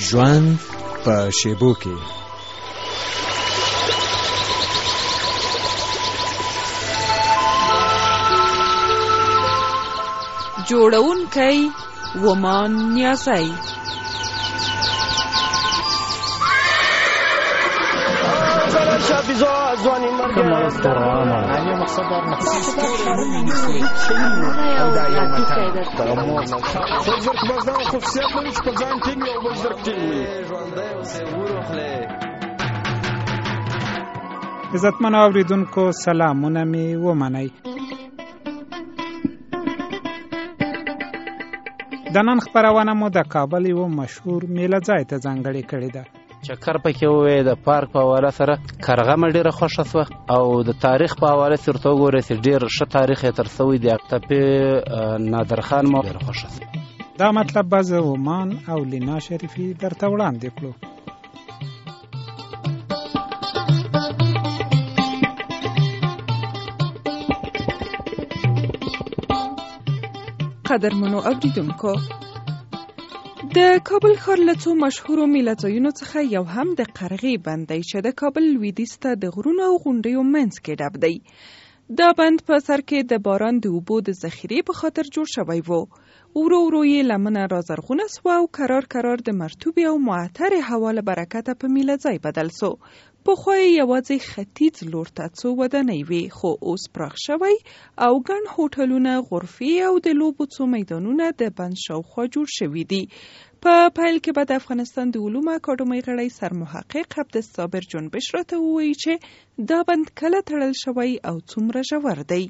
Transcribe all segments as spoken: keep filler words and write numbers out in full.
ژوند په شیبو کې. جوړونکی ومان نیازی. عزتمنو اوریدونکو سلامونه می ومنئ. د نن خپرونه مو د کابل یو مشهور میله ځای ته ځانګړې کړې ده. چکر پکې وې د پارک په حواله سره کارغه مې ډېره خوښه شوه او د تاریخ په حواله سره ورته وګورئ چې ډېر ښه تاریخ یې تر شوی دی. تپې نادرخان مو ډېره خوښه شوه. دا مطلب به زه ومان او لینا شریفي درته وړاندې کړو. قدرمنو اوریدونکو، د کابل ښار له څو مشهورو میله ځایونو څخه یو هم د قرغې بند دی چې د کابل لویدیځ ته د غرونو او غونډیو منځ کې ډب دی. دا بند په سر کې د باران د اوبو د ذخیرې په خاطر جوړ شوی و. ورو ورو یې لمنه رازرغونه سوه او کرار کرار د مرطوبې او معطرې هوا له برکته په میله ځای بدل سو. پخوا یې یوازې ختیځ لور ته څو ودانۍ وې، خو اوس پراخ شوی او ګڼ هوټلونه، غرفې او د لوبو څو میدانونه د بند شاوخوا جوړ شوي دي. په پیل کې به د افغانستان د علومو اکاډمۍ غړی سرمحقق عبدالصابر جنبش راته ووایي چې دا بند کله تړل شوی او څومره ژور دی.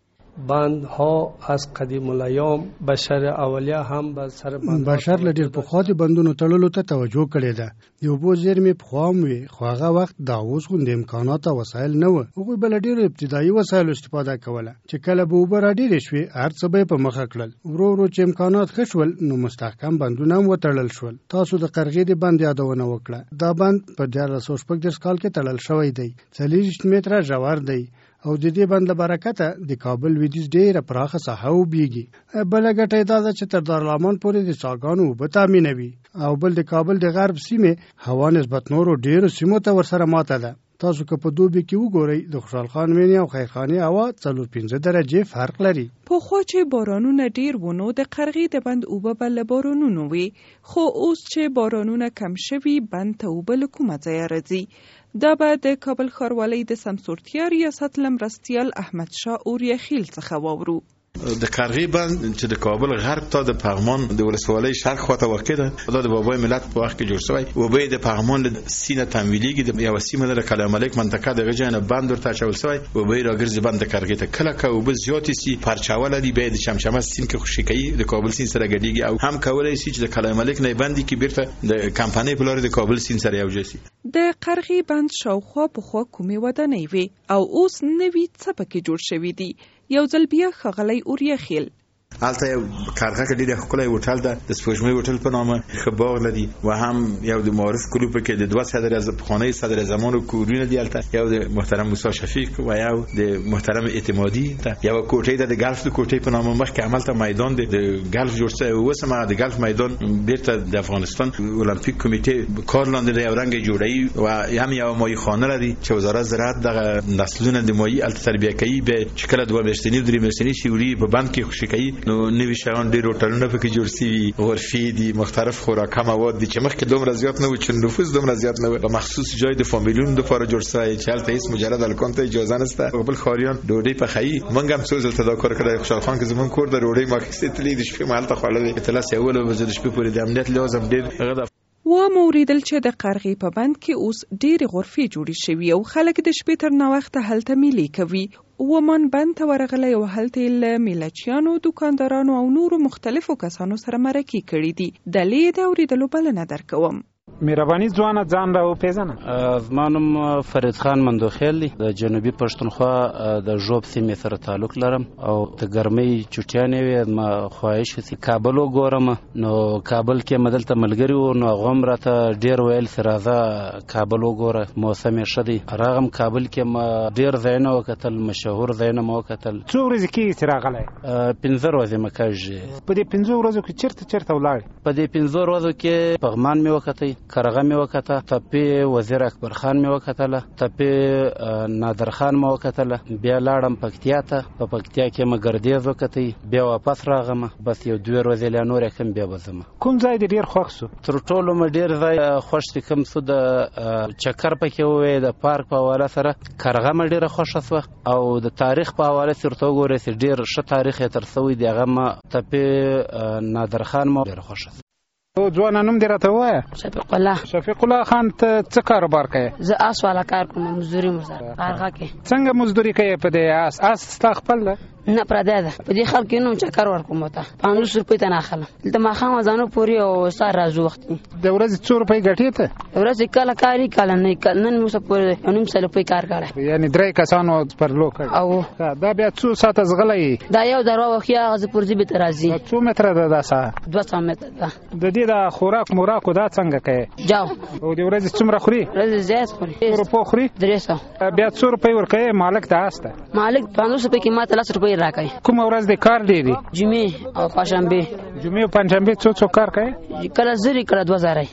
بند ها از قدیم الایام بشر اولیه هم به سر بند بشر له ډېر پخوا د بندونو تړلو ته توجه کړې ده. د اوبو زیرمې پخوا هم وې، خو هغه وخت دا اوس غوندې امکانات او وسایل نه وه. هغوی به له ډېرو ابتدایي وسایلو استفاده کوله چې کله به اوبه راډېرې شوې هر څه به یې په مخه کړل. ورو ورو چې امکانات ښه شول نو مستحکم بندونه هم وتړل شول. تاسو د قرغې د بند یادونه وکړه. دا بند په دیارلس سوه شپږ دېرش کال کې تړل شوی دی. څلېرویشت متره ژور دی او د دې بند له برکته د کابل لویدیځ ډېره پراخه ساحه وبېږي. بله ګټه یې دا ده چې تر دارالامان پورې د څاګانو اوبه تامینوي او بل د کابل د غرب سیمې هوا نسبت نورو ډېرو سیمو ته ورسره ماته ده. تاسو که په دوبي کې وګورئ د خوشحال خان مینې او خیرخانې هوا څلور پنځه درجې فرق لري. پخوا چې بارانونه ډېر و نو د قرغې د بند اوبه به له بارانونو وي، خو اوس چې بارانونه کم شوي بند ته اوبه له کومه ځایه راځي؟ دا به د کابل ښاروالۍ د سمسورتیا ریاست له مرستیال احمدشاه اوریاخیل څخه واورو. د قرغې بند چې د کابل غرب ته د پغمان د ولسوالۍ شرق خواته واقع ده، دا د بابای ملت په وخت کې جوړ شوی. اوبه د پغمان له سینه تمویلېږي. د یوه سیمه ده د قلعه ملک منطقه دغه ځای نه بند ورته اچول شوی. اوبه یې راګرځي بند د قرغې ته. کله که اوبه زیاتې سي پرچاوله دي بیا د چمچمه سیند کې خوشې کوي، د کابل سیند سره ګډېږي او هم کولی سي چې د قلعه ملک نه بندي کې بیرته د کمپنۍ په لارې د کابل سیند سره یوځای سي. د قرغې بند شاوخوا پخوا کومې ودانۍ وې او اوس نوي څه پکې جوړ شوي دي؟ یو ځل بیا ښاغلی اوریاخیل هلته یو قرغه کې ډېر ښکلی هوټل ده، د سپوږمۍ هوټل په نامه، ښه باغ لري و هم یو د معارف کلو پکې د دوه صدر پخوانۍ صدر اعظمانو کورونه دي هلته، یو د محترم موسی شفیق و یو د محترم اعتمادي ده. یو کوټې ده د ګلف د کوټې په نامه. مخکې هملته میدان د ګلف جوړ شوی و. اوس هم د ګلف میدان بیرته د افغانستان المپیک کمیټې کار لاندې دی، یو رنګ یې جوړوي و هم یو مایع خانه لري چې وزارت زراعت دغه نسلونه د مایع هلته تربیه کوي. بیا چې کله دوه میاشتني درې میاشتني شي وړي په بند کې خوشې کوي. نو نوي شیان ډېر هوټلونه پکې جوړ شوي، غرفې دي، مختلف خوراکه مواد دي چې مخکې دومره زیات نه و، چې نفوس دومره زیات نه و. مخصوص جای د فامیلیونو لپاره جوړ شوی چې هلته هېڅ مجرد هلکانو ته اجازه نشته. بل ښاریان ډوډۍ پخوي. موږ هم څو ځل دا کار کړی. خوشحال خان کې زموږ کور د ډوډۍ ما اخیستې تللې د شپې مو هلته خوړلې. اتلس یولس بجې د شپې پورې د امنیت لحاظ هم ډېر هغه ده. و موریدل چې د قرغې په بند کې اوس ډېرې غرفې جوړې شوي او خلک د شپې تر ناوخته هلته میلې کوي. ومان بند ته ورغلی او هلته یې له میلچیانو، دوکاندارانو او نورو مختلفو کسانو سره مرکې کړي دي. دلې یې د اورېدلو بلنه درکوم. مهرباني ځوانه ځان را وپېژنه. زما نوم فرید خان مندوخیل دی. د جنوبي پښتونخوا د ژوب سیمې سره تعلق لرم او د ګرمۍ چوټیانې وې ما خواهش چې کابل وګورم. نو کابل کې مې دلته ملګري وو، نو هغه هم راته ډېر ویل چې راځه کابل وګوره، موسم یې ښه دی. راغم کابل کې ما ډېر ځایونه وکتل، مشهور ځایونه مې وکتل. څو ورځې کېږي چې راغلی؟ پنځه ورځې مې کېږي. په دې پنځو ورځو کې چېرته چېرته ولاړې؟ په دې پنځو ورځو کې پغمان مې وکتی، وکتې، کرغه مې وکته، تپې وزیر اکبر خان مې وکتله، تپې نادر خان مې وکتله. بیا لاړم پکتیا ته، په پکتیا کې مې ګردیز وکتی، بیا واپس راغم. بس یو دوه ورځې لا نور کم بیا بزم. کوم ځای دې ډیر خوښ شو؟ تر ټولو مې ډیر ځای خوښ چې کوم څه د چکر پکې وې، د پارک په حواله سره کرغه مې ډیره خوښه شوه، او د تاریخ په حواله سره ته وګورئ چې ډیر ښه تاریخ یې تر سوی دی. هغه ما تپې نادر خان مې ډیره خوښه شوه. او ځوان نوم دې راته ووایه. شفیق الله. شفیق الله خان ته څه کاروبار کوي؟ زه آس والا کار کوم، مزدوري مو سره کارغه کې. څنګه مزدوري کوي په دې آس؟ آس ستا خپل ده؟ نه پردی ده. په دې خلک نوم چکر ورکوم ته پنځوس روپۍ ته نه اخلم. دلته ماښام اذانو پورې او سهار راځو وخت د ورځې څو روپۍ ګټې ته؟ د ورځې کله کاري کله نه، نن مو څه پورې نیم سل روپۍ کار کړی، یعنې درې کسانو پرلو کړی. او دا بیا څو ساعته ځغلی؟ دا یو دروا وخیا غزه پرځي به راځي. څو متره ده دا ساعت؟ دوه سوه متره ده. د دې د خوراک موراکو دا څنګه کوي؟ جاو. او د ورځې څومره خوري؟ ورځې زیات خوري. څو روپۍ خوري؟ درې سوه. بیا څو روپۍ ورکوي مالک ته آس ته؟ مالک پنځوس روپۍ کې ماته لس روپۍ راکوي. کومه ورځ د کار دی دی؟ جمعې او پنجشنبه. جمعې او پنجشنبه څو څو کار کوي؟ کله زری کله دوه زره.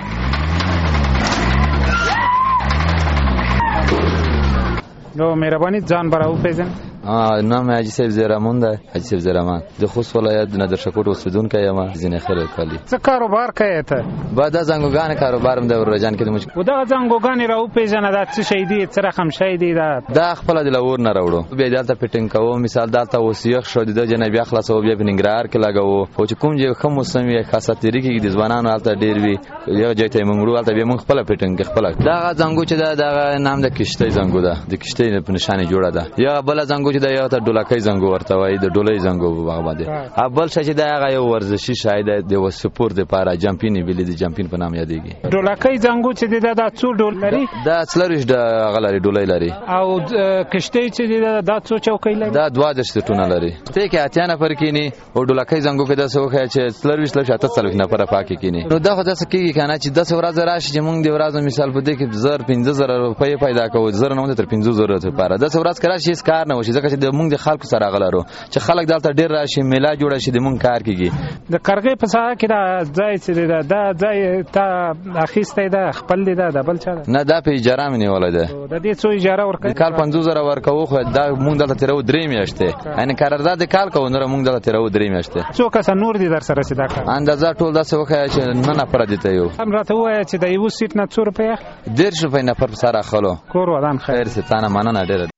نو مهرباني ځان برا وپیژن. نام حاجی صاحب زیرامون ده، حاجی صاحب زیرامان د خوست ولایت نادر شکوټ اوسیدونکی یم. ځینې خلک کالي. څه کاروبار کوي ته؟ بعد از زنګوګان کاروبار هم د ورجان کې د مشک. و دا زنګوګان را وپیژنه دا څه شي دی، څه رقم شي دی دا؟ دا خپل د لور نه راوړو، بیا دلته پټینګ کوو. مثال دلته وسیخ شو د جنبی خلاصو، بیا بنګرار کې لګاو. او چې کوم چې کوم موسم یې خاصه تیری کې د ځوانانو الته ډیر وی، یو ځای ته موږ الته بیا موږ خپل پټینګ خپل. دا زنګو چې دا د نام د کشته زنګو ده، د کشته په نشانه جوړه ده. یا بل زنګو چې دا یو ته ډولکې زنګو ورته وای، د ډولې زنګو په هغه باندې. اول شې دا هغه یو ورزشي شاید د وسپور د پاره جمپین ویلې د جمپین په نام یادېږي. ډولکې زنګو چې دا د څو ډول لري؟ دا څلورش د غلاري ډولې لري. او کشته چې دا څو چوکۍ لري؟ دا دوه د شتونه لري. ته کې اتیا نفر کینی او ډولکې زنګو کې د څوخه چې څلورش لږه اته څلور نفر پاکي کینی. نو دا خو د سکیږي کنه چې د څو ورځې راشي چې مونږ د ورځو مثال په دې کې زر پنځه زره روپۍ پیدا کوو، زر نه تر پنځه زره لپاره د څو ورځې کرا شي کار نه وشي، ځکه چې د مونږ د خلکو سره غلارو چې خلک دلته ډیر راشي، میلا جوړ شي، د مونږ کار کیږي. د کرغې په ساحه کې دا ځای چې دا دا ځای ته اخیسته ده خپل دی دا بل چا نه، دا په اجاره مې نیولای ده. د دې څو اجاره ورکړي؟ کال پنځوس زره ورکوو، خو دا مونږ دلته تیرو درې میاشتې یعنی قرارداد کال کوو، نو مونږ دلته تیرو درې میاشتې. څو کس نور دي در سره چې دا کار اندازه ټول داسې وخی چې نه نفر دي ته یو. هم راته وایي چې د یو سیټ نه څو روپۍ؟ ډېر روپۍ نفر سره اخلو. کور ودان خیر. خیر ستانه مننه ډېره.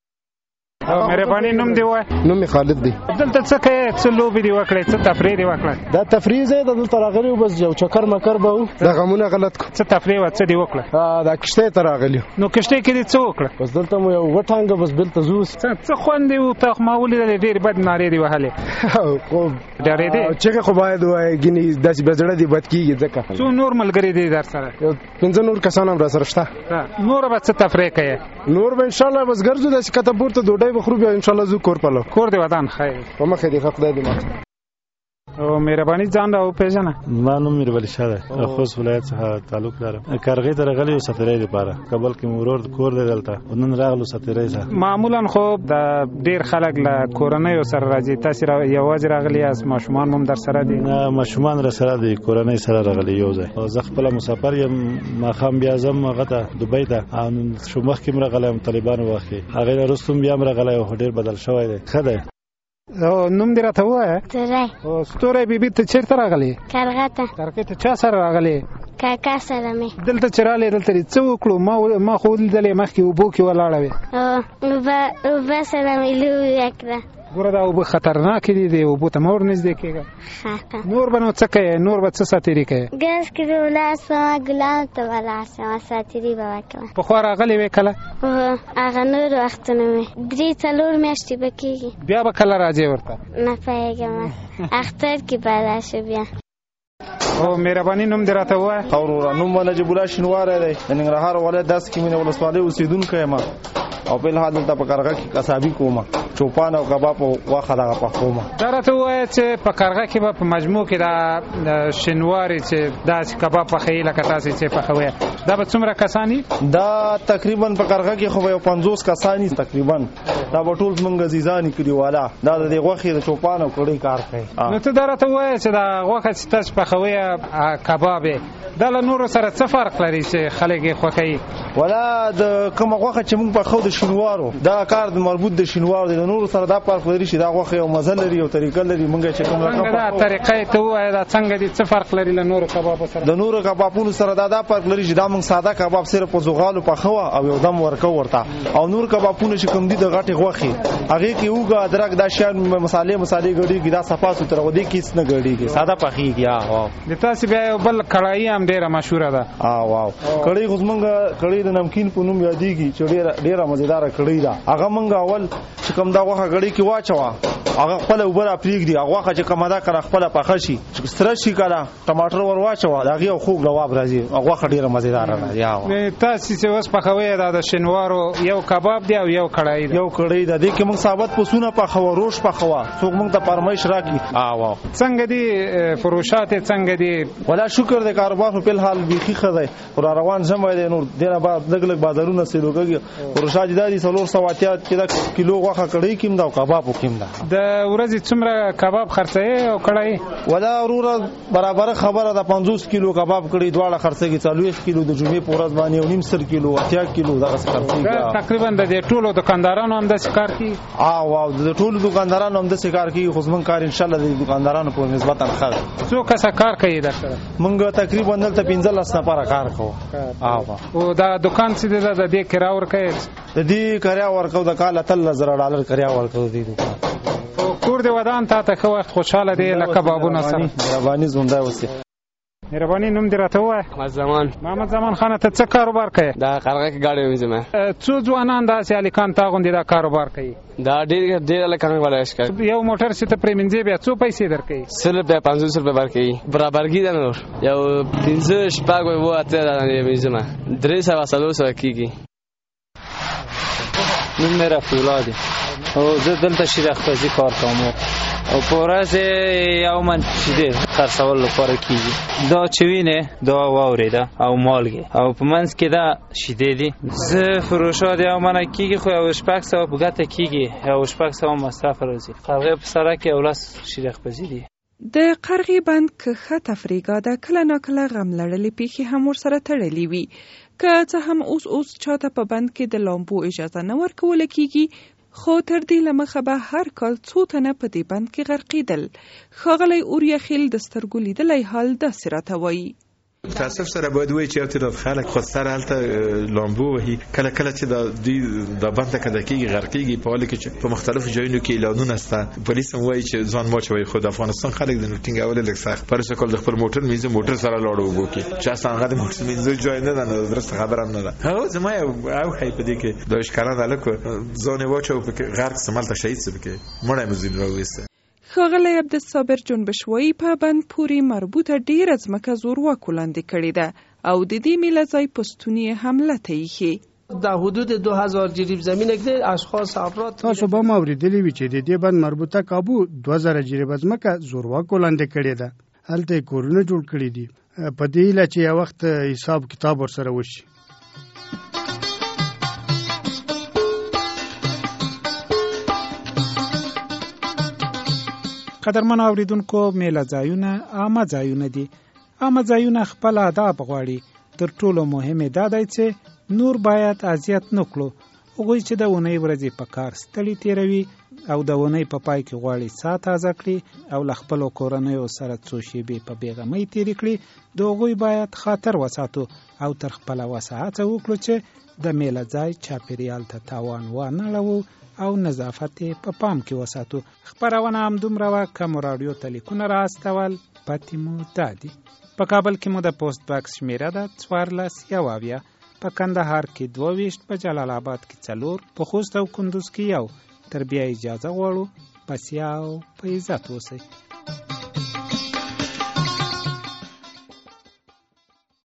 او مهرباني نوم دی وای؟ نوم خالد دی. دلته څه کوي؟ څه لوبې دی وکړې؟ څه تفریح دی وکړه؟ دا تفریح زه دلته راغلی بس یو چکر مکر به و، د غمونه غلط کو. څه تفریح و څه دی وکړه؟ دا کشته ته راغلی. نو کشته کې دې څه وکړه؟ بس دلته مو یو وټانګه بس بلته زو. څه خوند دی او ته ما ولیدل ډېر بد نارې دی وهلې. خو ډېرې دی چې خو باید وای ګینی داسې بزړه دی بد کیږي ځکه. څو نور ملګری دي در سره؟ پنځه نور کسان هم را سره شته. نور به څه تفریح کوي؟ نور به ان شاء الله بس ګرځو داسې کته پورته ډوډۍ بخورو بیا ان شاء الله کور پلو. کور دی ودان خیر. په مخه دی خدای دې ماته. او مهرباني ځان را وپېژنه. ما نوم میر ولی شاه ده، خوست ولایت څخه تعلق لرم. کرغې ته راغلی او سفرې لپاره کابل کې مرور کور دی دلته، نن راغلو سفرې سره. معمولا خو د ډیر خلک له کورنۍ سره راځي، تاسو یوازې راغلی از ماشومان هم در سره دي؟ نه، ماشومان را سره دي، کورنۍ سره راغلی یو ځای. زه خپل مسافر یم، ماښام بیا ځم هغه ته دوبۍ ته. شو مخکې م راغلی یم طالبانو وخت کې، هغې نه وروسته بیا م راغلی او ډېر بدل شوی دی. ښه دی. او نوم دې راته ووایه؟ ستوری. او ستوری بیبي ته چېرته راغلې؟ کرغه ته. کرغې ته چا سره راغلې؟ کاکا سره مې. دلته چې رالې دلته دې څه وکړو؟ ما ما خو ولیدلې مخکې اوبو کې ولاړه وې. اوبه اوبه سره مې لوبې وکړه. ګوره دا اوبه خطرناکې دي، د اوبو ته مه ور نږدې کېږه. نور به نو څه کوې؟ نور به څه ساتیري کوې؟ ګاز کې به ولاړ شم، ګلانو ته به ولاړ شم، ساتیري به وکړم. پخوا راغلې وې کله؟ هغه نور وختونه مې درې څلور میاشتې به کېږي. بیا به کله راځې ورته؟ نه پوهېږم، اختر کې به راشو بیا. او مهرباني نوم دې راته ووایه؟ اورورا نوم مې نجیب الله شینواری دی، د ننګرهار ولایت داسې کې مینه ولسوالۍ اوسېدونکی یم او په الحال دلته په کرغه کې قصابي کوم. چوپان او کباب او واخه دغه پخومه. دا راته ووایه چې په کارغه کې به په مجموع کې دا شینواري چې داسې کباب پخوي لکه تاسې چې پخوئ دا به څومره کسانی؟ دا تقریبا په کارغه کې خو به یو پنځوس کسانی تقریبا. دا به ټول زمونږ عزیزان کلیوالا دا د دې غوښې د چوپان او کړۍ کار کوي. نو ته دا راته ووایه چې دا غوښه چې تاسو پخوئ کباب دا له نورو سره څه فرق لري چې خلک یې خوښوي؟ ولا د کومه غوښه چې موږ پخو د شینوارو دا کار د مربوط د شینوارو د نورو سره دا فرق لري چې دا غوښه یو مزه لري او طریقه لري. موږ چې کوم څنګه دا طریقه ته وایي دا څنګه دي څه فرق لري له نورو کبابو سره؟ د نورو کبابونو سره دا دا فرق لري چې دا موږ ساده کباب صرف په زغالو پخو او یو دم ورکو ورته او نور کبابونه چې کوم دي د غټي غوښې هغه کې اوګه ادرک دا شان مصالحې مصالحې غړي دا صفا سوتره ودی کیس نه غړي ساده پخېږي. ها د تاسو بیا یو بل کړای هم ډیره مشهوره ده. اه واو کړی خو زمونږ کړی د نمکین په نوم یادېږي چې ډیره ډیره مزیدار کړی ده. هغه مونږ اول چې کوم دا غوښه غړي کې واچوا هغه خپل وبره پریږدي هغه غوښه چې کومه دا کړه خپل پخه شي سره شي کړه ټماټر ور واچوا دا غي خوږ لواب راځي هغه غوښه ډیره مزیدار راځي. ها تاسو چې اوس پخوي دا د شینوارو یو کباب دی او یو کړای دی. یو کړی ده د کې مونږ ثابت پسونه پخوا روش پخوا څوک مونږ ته فرمایش راکړي. اه واو څنګه دي فروشات څنګه دي؟ ولا شکر د کاروبار په حال بيخي خدای پر روان زموږ د نور دینه بعد لګ لګ بازارونه سلوګي فروشات دي څلور سو اتیا کې کیلو غوښه کړی کیم دا کباب کیم دا د ورځې څومره کباب خرڅه او کړای؟ ولا ورور برابر خبره ده پنځوس کیلو کباب کړی دواړه خرڅه کې څلويخ کیلو د جمعې په ورځ باندې نیم سر کیلو اتیا کیلو دا خرڅه تقریبا د ټولو دکاندارانو هم د کار کوي. اه واو د ټولو دکاندارانو هم د کار کوي خو زمون کار ان شاء الله د دکاندارانو په نسبت انخاز څو کسه کار کوي دا سره؟ مونږ تقریبا دلته پنځه لس نفر کار کوو. اه او دا دکان چې د دې کرا ورکړي د دې کرا ورکو د کال اتل زره ډالر کرا ورکو دې دکان. او کور دی ودان ته ته خو وخت خوشاله دی لکه بابونه سره مهرباني زونده اوسه. مهرباني نوم دې راته وای؟ محمد زمان. محمد زمان خان ته څه کاروبار کوي؟ دا قرغه کې گاډي وینځم. څو ځوانان داسې الیکان تا غوندي دا کاروبار کوي؟ دا ډېر ډېر الیکان ولا شي. یو موټر چې ته پریمنځي بیا څو پیسې درکې؟ سل روپیا پنځوس روپیا ورکې برابرګي ده نور یو پنځه شپږ وو اته نه وینځم درې سو سلو سو کیږي. نوم مې رفیع دی او زه دلته شیرخ پزی کار کوم او په ورځ یو من شیدې خرڅول لپاره کیږي. دا چوینه دا واوریده او مالګه او په منځ کې دا شیدې دي. زه فروشات یو من کیږي خو یو شپږ سو په ګټه کیږي یو شپږ سو مصرف راځي. قرغه په سره کې اولس شیرخ پزی دي. د قرغې بند کښه تفریګا د کله ناکله غم لړلې پیښې هم ورسره تړلې وي. که څه هم اوس اوس چاته په بند کې د لامبو اجازه نه ورکول کیږي خو تر دې لمخه به هر کال څو تنه په دې بند کې غرقېدل. ښاغلی اوریاخیل د سترګو لیدلی حال داسې راته وایي. تاسف سره باید وایي چې یو تعداد خلک خو سره هلته لامبو وهي کله کله چې د دوی د بند کده کېږي غرقېږي په حال کې چې په مختلفو ځایونو کې اعلانونه شته پولیس هم وایي چې ځان واچوئ خو د افغانستان خلک د ټینګولو لږ سخت پرسه کول د خپل موټر مینځه موټر سره لاړو اوبو کې چې اصلا هغه د موټر مینځه ځای نه ده درسته خبره هم نه ده. هغه زما یو او خی په دې کې د اشکاران هلک ځان واچو په غرق سمالته شهید سي کې مړی مزین راوېسته. ښاغلی عبدالصابر جنبشوایي په بند پورې مربوطه ډیره ځمکه زورواکو لاندې کړې ده او د دې میله ځای پستونی حمله ته ایښې. در حدود دو هزار جریب زمین کې اشخاص افراد تاسو به ما اوریدلی وي چې د دې بند مربوطه کابو دوه زره جریب ځمکه زورواکو لاندې کړې ده. هلته کورونه جوړ کړي دي په دې هیله چې یو وخت حساب کتاب ورسره وشي. قدرمن اوریدونکو میله ځایونه عامه ځایونه دي. عامه ځایونه خپل آداب غواړي. تر ټولو مهمه دا دی چې نور باید اذیت نکړو. هغوی چې د اونۍ ورځې په کار ستړي تیروي او د اونۍ په پای کې غواړي ساه تازه کړي او له خپلو کورنیو سره څو شېبې په بېغمۍ تېرې کړي د هغوی باید خاطر وساتو او تر خپله وسه هڅه وکړو چې د میله ځای چاپېریال ته تاوان وانه اړوو او نظافت په پام کې وساتو. خپرونه همدومره وه که مو راډیو ته لیکونه را استول پتې مو دا دي. په کابل کې مو د پوسټ باکس شمیره ده څوارلس یو اویا، په کندهار کې دوه ویشت، په جلال آباد کې څلور، په خوست او کندوز کې یو. تر بیا اجازه غواړو. پس یا او په عزت اوسئ.